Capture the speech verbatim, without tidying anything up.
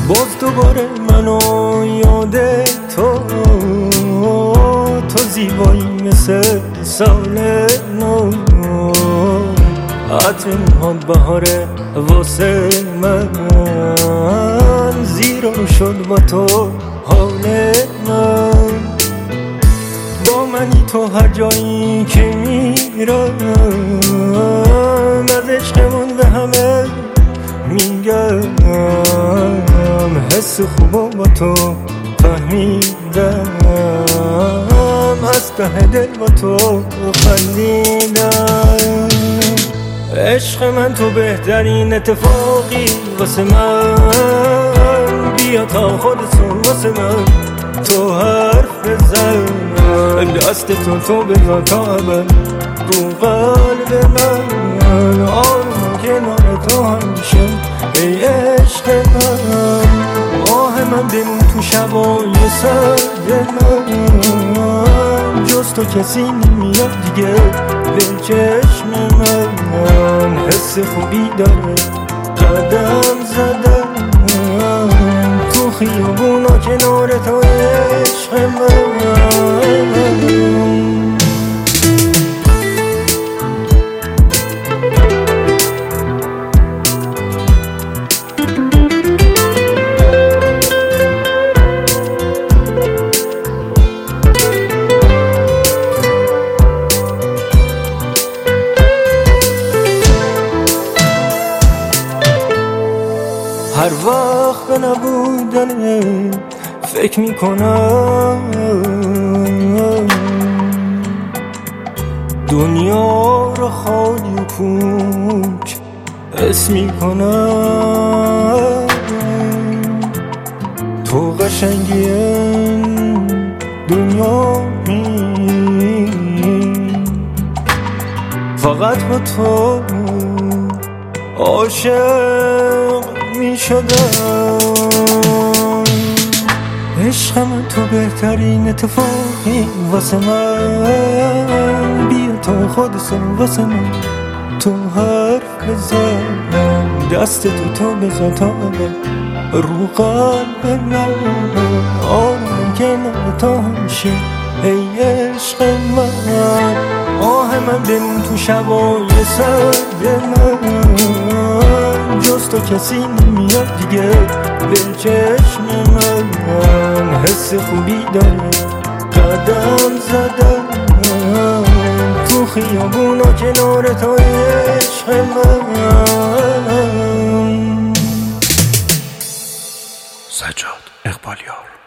باز دوباره منو یاد تو تو زیبایی مثل سال نو عطر موهات بهاره واسه من زیرا شد با تو حال من با منی تو هر جایی که میرم از عشقمون به همه میگم حس خوبا با تو فهمیدم از ته دل با تو خندیدم عشق من تو بهترین اتفاقی واسه من بیا تا خودتون واسه من تو حرف بزن دست تو تو بزن تا ابد رو قلب من آروم کنار تو همیشه ای عشق من آه من بمون تو شبای سرد من جز تو کسی نمیاد دیگه به چشم من حس خوبی داره قدم زدم تو خیابونا کنار تو عشق من هر وقت به نبودن فکر میکنم دنیا رو خالی و پوچ حس میکنم تو قشنگی دنیا می فقط با تو عاشق می شدم عشق من تو بهترین اتفاقی واسه من بیا تا خودتون واسه من تو حرف بزن دست تو تو بزن تا رو قلب من آروم کنار تا همیشه ای عشق من آه من بمون تو شبای سرد من جز تو کسی نمیاد دیگه به چشم من حس خوبی داره قدم زدم تو خیابونا کنار تو عشق من سجاد اقبالیار.